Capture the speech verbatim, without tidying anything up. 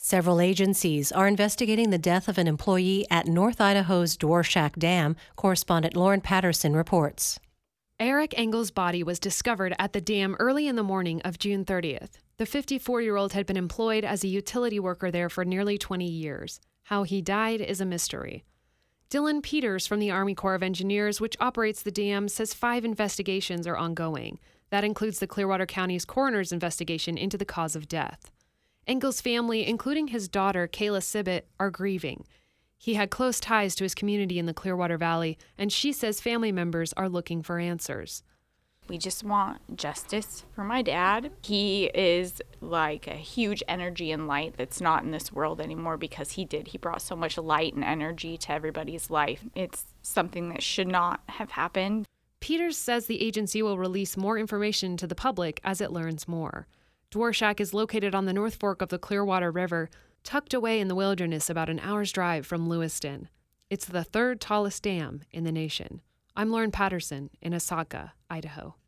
Several agencies are investigating the death of an employee at North Idaho's Dworshak Dam, correspondent Lauren Patterson reports. Eric Engel's body was discovered at the dam early in the morning of June thirtieth. The fifty-four-year-old had been employed as a utility worker there for nearly twenty years. How he died is a mystery. Dylan Peters from the Army Corps of Engineers, which operates the dam, says five investigations are ongoing. That includes the Clearwater County's coroner's investigation into the cause of death. Engel's family, including his daughter, Kayla Sibbett, are grieving. He had close ties to his community in the Clearwater Valley, and she says family members are looking for answers. We just want justice for my dad. He is like a huge energy and light that's not in this world anymore because he did. He brought so much light and energy to everybody's life. It's something that should not have happened. Peters says the agency will release more information to the public as it learns more. Dworshak is located on the North Fork of the Clearwater River, tucked away in the wilderness about an hour's drive from Lewiston. It's the third tallest dam in the nation. I'm Lauren Patterson in Osaka, Idaho.